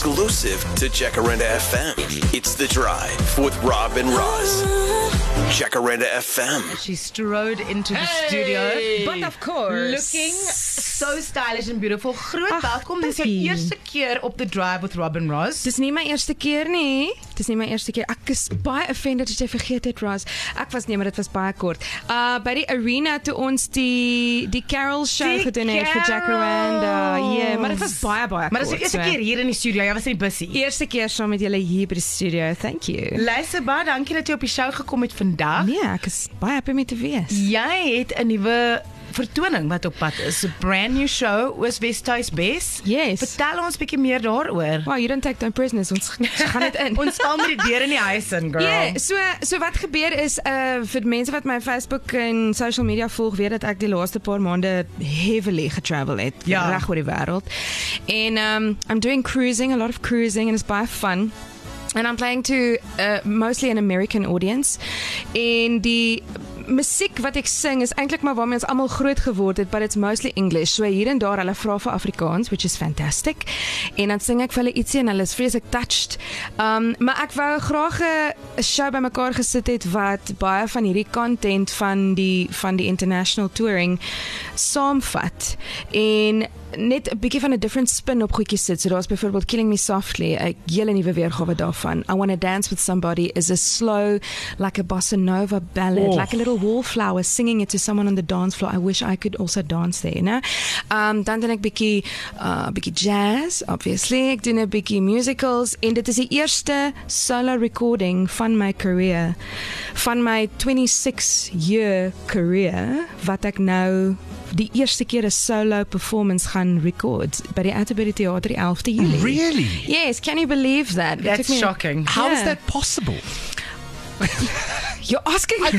exclusive to Jacaranda FM. It's The Drive with Rob and Roz. Jacaranda FM. She strode into the studio. But of course, Looking so stylish and beautiful. Groot welkom. Dis jou dankie. eerste keer op The Drive with Rob and Roz. dis nie my eerste keer nie. Dis nie my eerste keer. Ek is baie offended dat jy vergeet het, Ross. Ek was nie, maar dit was baie kort. By die arena toe ons die Carol show Die gedoen het vir Jacaranda. Ja, maar dit was baie kort. Maar dis die eerste keer hier in die studio. Jy was in die bussie. Eerste keer saam met julle hier by die studio. Thank you. Luister baie, dankie dat jy op die show gekom het vandag. Nee, ek is baie happy om te wees. Jy het 'n nuwe vertoning wat op pad is. 'n Brand new show, Oos-Wes Tuis Bes. Yes. Vertel ons bietjie meer daaroor. Wow, you don't take no prisoners. Ons gaan dit in. Ons staan met die deur in die huis in, girl. Ja, so wat gebeur is vir mense wat my Facebook en social media volg, weet dat ek die laaste paar maande heavily getravel het reg oor die wêreld. En I'm doing cruising, a lot of cruising, and it's baie fun. And I'm playing to mostly an American audience. En die musiek wat ek sing is eintlik maar waarmee ons almal groot geword het, but it's mostly English. So hier en daar hulle vra vir Afrikaans, which is fantastic. En dan sing ek vir hulle ietsie en hulle is vreeslik touched. Maar ek wou graag 'n show bymekaar gesit het wat baie van hierdie content van die international touring saamvat en net 'n bietjie van 'n different spin op goedjies sit. So daar's byvoorbeeld Killing Me Softly, 'n hele nuwe weergawe daarvan. I Wanna Dance With Somebody is a slow, like a bossa nova ballad, like a little wallflower singing it to someone on the dance floor. I wish I could also dance there, you know. Dan doen ek bietjie jazz, obviously. Ek doen 'n bietjie musicals en dit is die eerste solo recording van my career, van my 26-year career wat ek nou die eerste keer 'n solo performance gaan record by die Atterbury Theater die 11de Julie. Really? Yes, can you believe that? It took That's me- shocking. How is Yeah. that possible? You're asking Do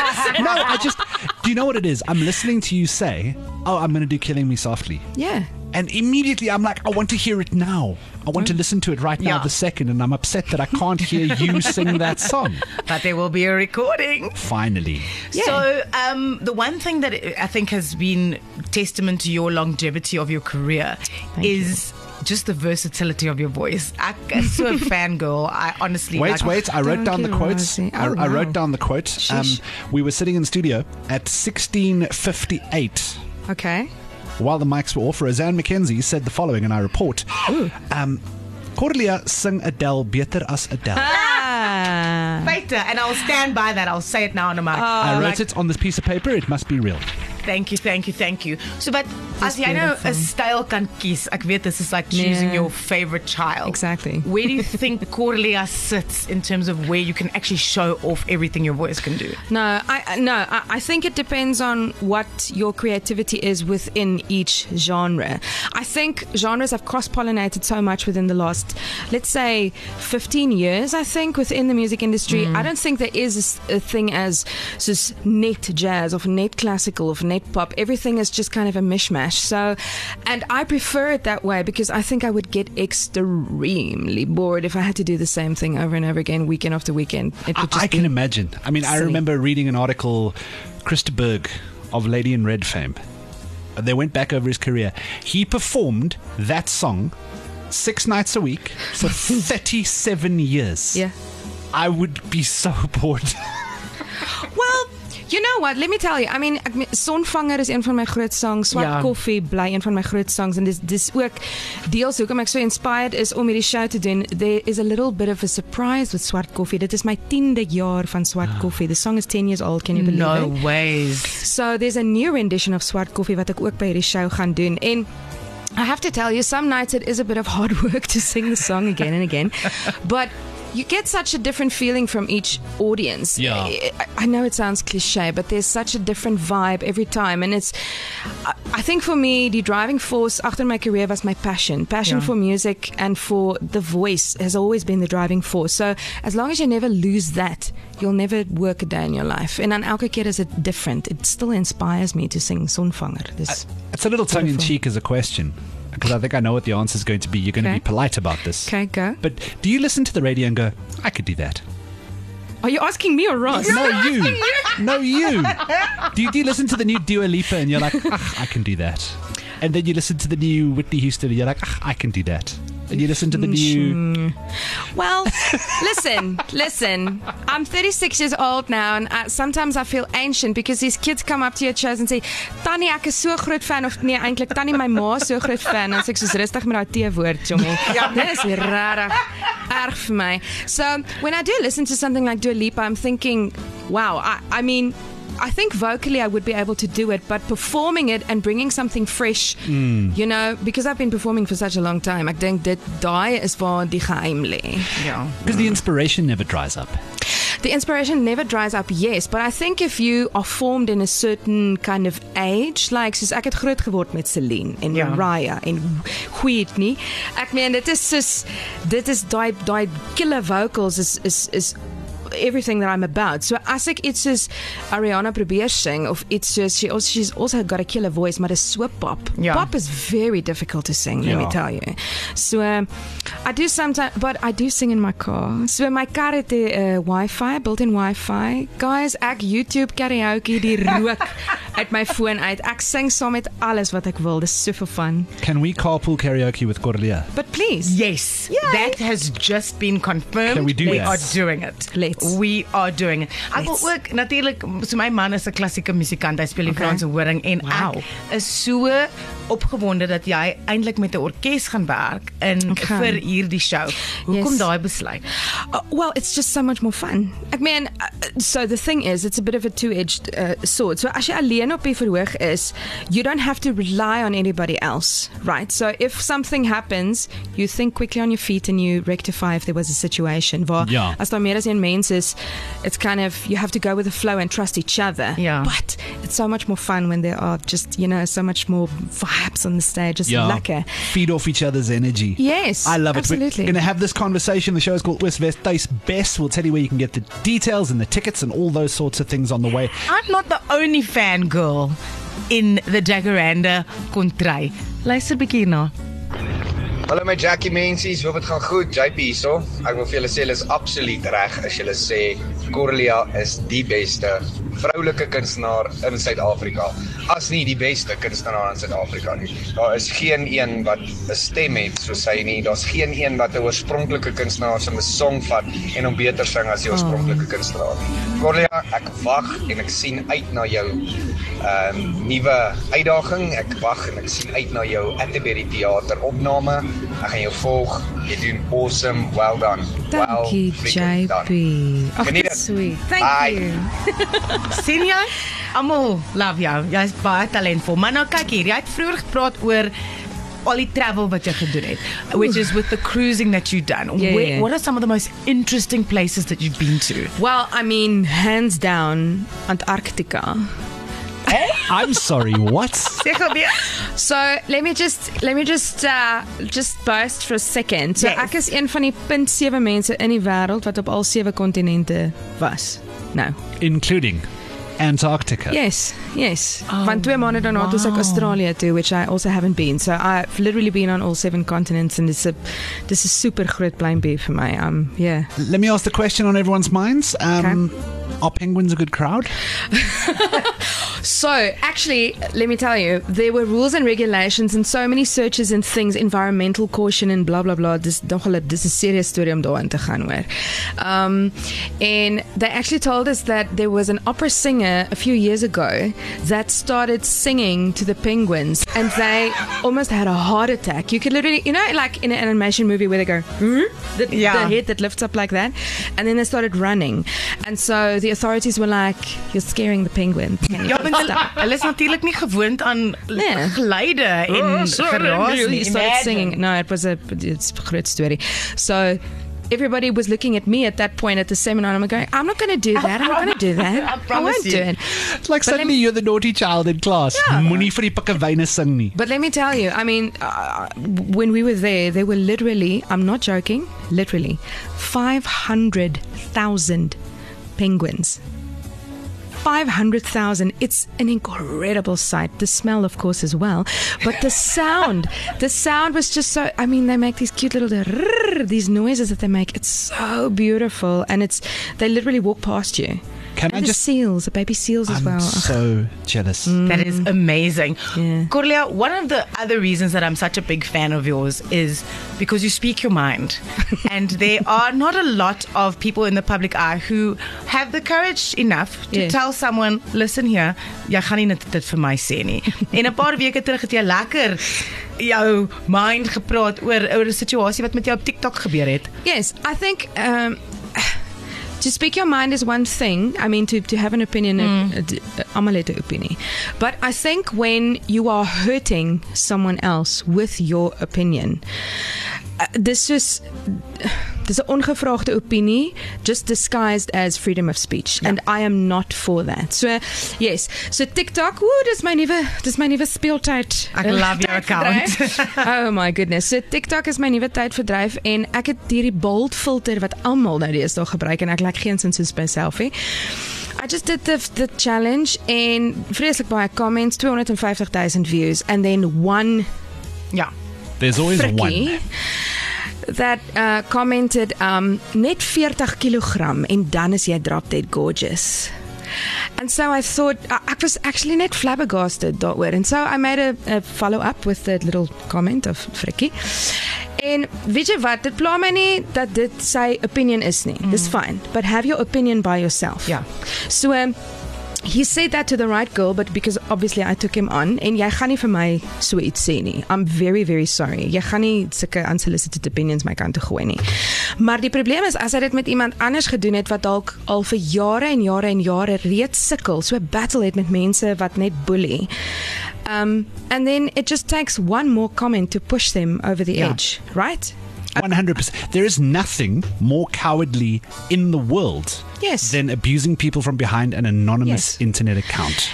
you know what it is? I'm listening to you say, oh, I'm going to do Killing Me Softly. Yeah. And immediately I'm like, I want to hear it now. I want to listen to it right now, Yeah. the second, and I'm upset that I can't hear you sing that song. But there will be a recording. Finally. Yeah. So, the one thing that I think has been testament to your longevity of your career is just the versatility of your voice. I'm so a fangirl. I honestly Wait, I wrote down the Thank you, quotes. Rosie. I Oh, wrote wow. down the quote. Sheesh. We were sitting in the studio at 16:58. Okay. While the mics were off, Roseanne McKenzie said the following, and I report. Cordelia sing Adele beter as Adele. Beter, and I'll stand by that. I'll say it now on a mic. I wrote it on this piece of paper. It must be real. Thank you. So, but as jy nou beautiful. 'n styl kan kies, ek weet this is like choosing Yeah. your favorite child. Exactly. Where do you think Cordelia sits in terms of where you can actually show off everything your voice can do? No, I think it depends on what your creativity is within each genre. I think genres have cross-pollinated so much within the last, let's say, 15 years, I think, within the music industry. I don't think there is a thing as soos net jazz of net classical of net pop. Everything is just kind of a mishmash. So, and I prefer it that way because I think I would get extremely bored if I had to do the same thing over and over again, weekend after weekend. It would just I can be imagine. I mean, I silly. remember reading an article, Christa Berg of Lady in Red fame. They went back over his career. He performed that song 6 nights a week for 37 years. Yeah. I would be so bored. Well, you know what? Let me tell you. I mean, Sonvanger is een van my groot songs. Swart Ja. Koffie bly een van my groot songs en dis ook deels hoekom ek so inspired is om hierdie show te doen. There is a little bit of a surprise with Swart Koffie. Dit is my 10de jaar van Swart Koffie. The song is 10 years old. Can you believe No it? ways. So there's a new rendition of Swart Koffie wat ek ook by hierdie show gaan doen. En I have to tell you, some nights it is a bit of hard work to sing the song again and again. But you get such a different feeling from each audience. Yeah. I know it sounds cliche, but there's such a different vibe every time. And I think for me, the driving force after my career was my passion. Passion Yeah. for music and for the voice has always been the driving force. So as long as you never lose that, you'll never work a day in your life. En dan elke keer is it different. It still inspires me to sing Sonvanger. It's a little tongue-in-cheek as a question, because I think I know what the answer is going to be. You're going to Okay. be polite about this. Okay, go. But do you listen to the radio and go, I could do that? Are you asking me or Ross? No, you. No, you. Do you listen to the new Dua Lipa and you're like, I can do that? And then you listen to the new Whitney Houston and you're like, I can do that. and you listen to the new. Well, listen. I'm 36 years old now, and sometimes I feel ancient because these kids come up to your shows and say, Tannie, ek is so groot fan, of nee, eintlik Tannie, my ma is so groot fan, en ek soos rustig met daai T-woord, jongen. Dis rarig, erg vir my. So, when I do listen to something like Dua Lipa, I'm thinking, wow, I mean, I think vocally I would be able to do it, but performing it and bringing something fresh, you know, because I've been performing for such a long time, ek dink dit daai is waar die geheim lê. Ja. Because the inspiration never dries up. The inspiration never dries up, yes, but I think if you are formed in a certain kind of age, like soos ek het groot geword met Celine en Mariah en Whitney. Ek meen dit is daai killer vocals is everything that I'm about. So as ek iets soos Ariana probeer sing of iets soos she's also got a killer voice, maar dis so pop. Ja. Pop is very difficult to sing, let me tell you. So I do sometimes, but I do sing in my car. So my car het Wi-Fi, built-in Wi-Fi. Guys, ek YouTube karaoke die rook uit my foon uit. Ek sing saam met alles wat ek wil. Dis super fun. Can we carpool karaoke with Cordelia? But please. Yes, that has just been confirmed. Can we do We that? are doing it. Let's. We are doing it. Ek wil ook natuurlik, so my man is 'n klassieke musikant, hy speel die Franse horing en ek is so opgewonde dat jy eintlik met 'n orkes gaan werk vir hierdie show. Hoekom daai besluit? Well, it's just so much more fun. Ek meen, so the thing is, it's a bit of a two-edged sword. So as jy alleen op die verhoog is, you don't have to rely on anybody else, right? So if something happens, you think quickly on your feet and you rectify if there was a situation. Waar as daar meer as een mens is, it's kind of, you have to go with the flow and trust each other. Yeah. But it's so much more fun when there are just, you know, so much more vibes on the stage. Just lekker. Feed off each other's energy. Yes, I love it. absolutely. We're going to have this conversation. The show is called West West Taste Best. We'll tell you where you can get the details and the tickets and all those sorts of things on the way. I'm not the only fangirl in the Jacaranda kontry. Luister bietjie hierna. Hallo my Jackie mensies, hoop dit gaan goed. JP hierso. Ek wil vir julle sê, julle is absoluut reg as julle sê Cordelia is die beste vroulike kunstenaar in Suid-Afrika. As nie die beste kunstenaar in Suid-Afrika nie. Daar is geen een wat 'n stem het soos sy nie. Daar's geen een wat 'n oorspronklike kunstenaar se song vat en hom beter sing as die oorspronklike kunstenaar nie. Cordelia, ek wag en ek sien uit na jou nuwe uitdaging. Ek wag en ek sien uit na jou Atterbury Theater opname. Ek gaan jou volg. Jy doen awesome. Well done. Dankie, JP. Ag, dit sweet. Thank you. Sien jy? Almal love jou. Jy's baie talentvol. Maar nou kyk hier, jy het vroeër gepraat oor al die travel wat jy gedoen het, which is with the cruising that you've done. What are some of the most interesting places that you've been to? Well, I mean, hands down, Antarctica. I'm sorry, what? So let me just boast for a second. So ek is een van die 0.7 mense in die wêreld wat op al 7 kontinente was. Nou, including Antarctica. Yes. Want 2 maande daarna toe ek Australië toe, which I also haven't been. So I've literally been on all 7 continents, and this is super groot plein vir my. Yeah. Let me ask the question on everyone's minds. Are penguins a good crowd? So, actually, let me tell you, there were rules and regulations and so many searches and things, environmental caution and blah, blah, blah. This is a serious story om daarin te gaan hoor. And they actually told us that there was an opera singer a few years ago that started singing to the penguins, and they almost had a heart attack. You could literally, you know, like in an animation movie where they go, the head that lifts up like that, and then they started running. And so the authorities were like, you're scaring the penguins. Hulle is natuurlik nie gewoond aan geluide en geraas nie. He started singing. No, it's a groot story. So everybody was looking at me at that point at the seminar, and I'm going, I'm not going to do that. I'm not going to do that. I won't do it. It's like suddenly you're the naughty child in class. Moenie vir die pikkewyne sing nie. But let me tell you, I mean, when we were there were literally, I'm not joking, literally 500,000 penguins. 500,000. It's an incredible sight. The smell, of course, as well. But the sound was just so, I mean, they make these cute little, these noises that they make. It's so beautiful. And they literally walk past you. Can I just seals, the baby seals as well. I'm so jealous. That is amazing. Corlia, one of the other reasons that I'm such a big fan of yours is because you speak your mind. And there are not a lot of people in the public eye who have the courage enough to tell someone, listen here, jy gaan nie dit vir my sê nie. En 'n paar weke terug het jy lekker jou mind gepraat oor 'n situasie wat met jou op TikTok gebeur het. Yes, I think to speak your mind is one thing. I mean, to have an opinion, amalete opinion. But I think when you are hurting someone else with your opinion, this is Dis 'n ongevraagde opinie just disguised as freedom of speech, and I am not for that. So yes, so TikTok, dis my nuwe speeltyd. Ek love your account. Oh my goodness. So TikTok is my nuwe tydverdryf en ek het hierdie bold filter wat almal nou deesdae gebruik en ek lyk geensins soos myself hè. I just did the challenge en vreeslik baie comments, 250,000 views, and then one there's always one that commented net 40 kilogram en dan is jy drop dead gorgeous. And so I thought, I was actually net flabbergasted daaroor. And so I made a follow-up with that little comment of Frikkie. En weet jy wat, dit pla my nie dat dit sy opinion is nie. Dis fine, but have your opinion by yourself. Yeah. So he said that to the right girl, but because obviously I took him on, en jy gaan nie vir my so iets sê nie. I'm very, very sorry. Jy gaan nie sulke unsolicited opinions my kant toe gooi nie. Maar die probleem is, as hy dit met iemand anders gedoen het, wat dalk al vir jare en jare en jare reeds sukkel, so 'n battle het met mense wat net bully. And then it just takes one more comment to push them over the edge, right? 100%. There is nothing more cowardly in the world than abusing people from behind an anonymous internet account.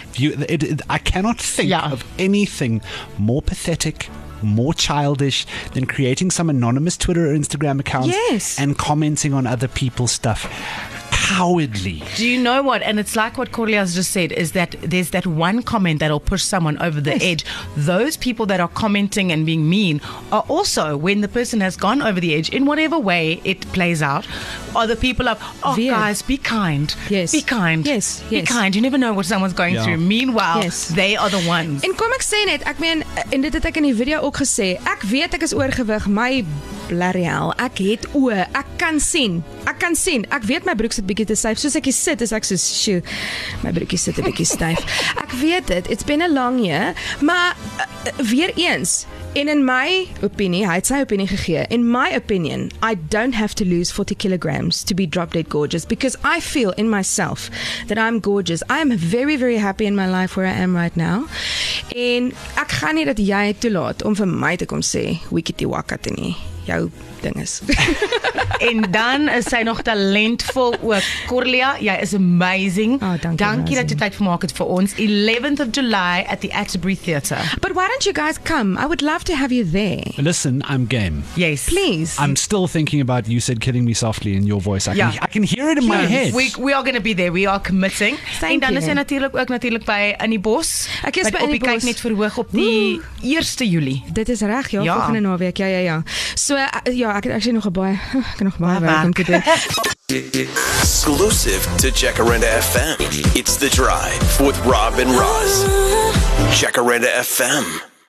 I cannot think of anything more pathetic, more childish than creating some anonymous Twitter or Instagram account and commenting on other people's stuff. Cowardly. Do you know what? And it's like what Corlia's just said, is that there's that one comment that'll push someone over the edge. Those people that are commenting and being mean are also, when the person has gone over the edge, in whatever way it plays out, are the people of, guys, be kind. Yes. Be kind. Yes. Be kind. You never know what someone's going through. Meanwhile, they are the ones. En kom ek sê net, ek meen, en dit het ek in die video ook gesê, ek weet ek is oorgewig, my blerrie hel, ek het oë, ek kan sien, ek weet my broek sit bietjie te styf, soos ek hier sit, is ek soos, shoo, my broekie sit 'n bietjie styf, ek weet dit, it's been a long year, maar weer eens, en in my opinie, hy het sy opinie gegee, in my opinion, I don't have to lose 40 kilograms to be drop dead gorgeous, because I feel in myself that I'm gorgeous. I am very, very happy in my life where I am right now, en ek gaan nie dat jy toelaat om vir my te kom sê, wikiti wakati nie, jou ding is. En dan is sy nog talentvol ook. Corlia, jy is amazing. Dankie dat jy tyd gemaak het vir ons. 11th of July at the Atterbury Theatre. But why don't you guys come? I would love to have you there. Listen, I'm game. Yes. Please. I'm still thinking about You Said Killing Me Softly in your voice. I can hear it in my head. We are going to be there. We are committing. Thank en dan you. is jy natuurlijk by In die Bos. Ek is by In die Bos. Kyk net verhoog op die 1 Julie. Dit is reg, volgende naweek. Ja. So ek het actually nog baie werk om te doen. Exclusive to Jacaranda FM. It's The Drive with Rob and Roz. Jacaranda FM.